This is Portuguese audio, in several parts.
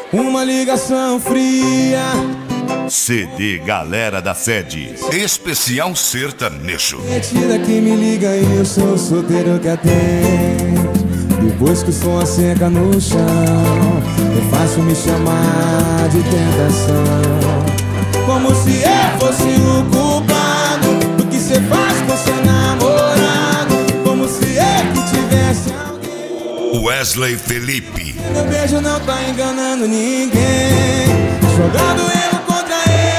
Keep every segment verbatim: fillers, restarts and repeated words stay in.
Uma ligação fria. C D Galera da Sede. Especial sertanejo. Mentira que me liga e eu sou o solteiro que atende. Depois que o som asseca no chão, é fácil me chamar de tentação. Como se eu fosse o culpado do que cê faz com seu namorado. Como se eu que tivesse alguém. Wesley Felipe. Meu beijo não tá enganando ninguém, jogando erro contra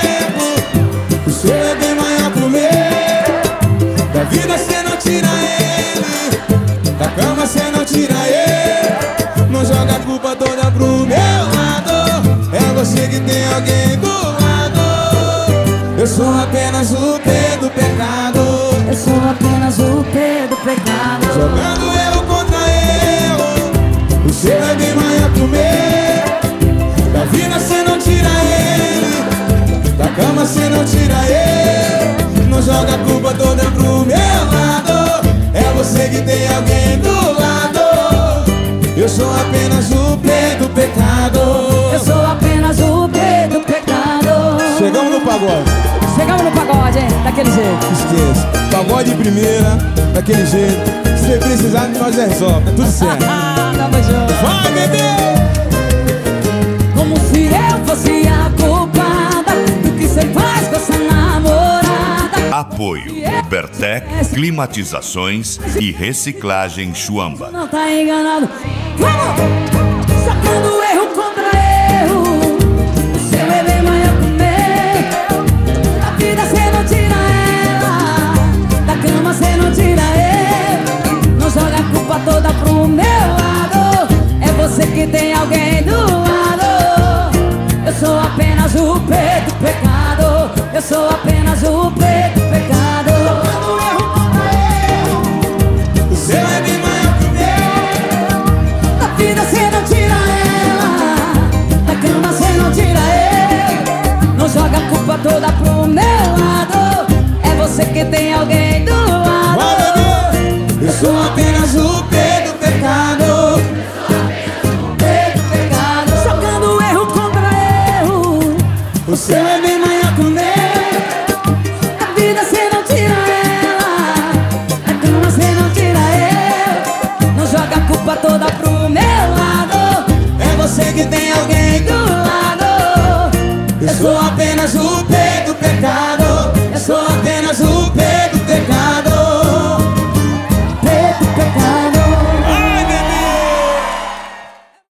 erro. O seu é bem maior que o meu. Da vida cê não tira ele, da cama cê não tira ele. Não joga a culpa toda pro meu lado. É você que tem alguém do lado. Eu sou apenas o P do pecado. Eu sou apenas o P do pecado. Jogando erro contra erro. O seu é bem maior que o meu. Da vida cê não tira ele, da cama cê não tira ele. Não joga a culpa toda pro meu lado. É você que tem alguém do lado. Eu sou apenas o P do pecado. Eu sou apenas o P do pecado. Chegamos no pagode. Chegamos no pagode, hein? Daquele jeito. Esqueça. Pagode de primeira, daquele jeito. Se precisar, nós resolve. É tudo certo. Tamo junto. Vai, bebê! Como se eu fosse a culpada do que cê faz com essa namorada. Apoio Bertec, climatizações e reciclagem Chuamba. Não tá enganado. Vamos! Sacando erro contra erro. O seu é bem maior que o meu. Da vida cê não tira ela, da cama cê não tira ele. Não joga a culpa toda pro meu lado. É você que tem alguém do lado. Eu sou apenas o P do pecado. Eu sou apenas o P do pecado. Sacando erro contra erro. O seu é bem maior que o meu. Da vida cê não tira ela, da cama cê não tira ele. Não joga a culpa toda pro meu lado. É você que tem alguém do lado. Vai, bebê! Eu sou apenas o P do pecado. P do pecado. Jogando erro contra erro. O seu é bem maior que o meu. Da vida cê não tira ela, da cama cê não tira ele. Não joga a culpa toda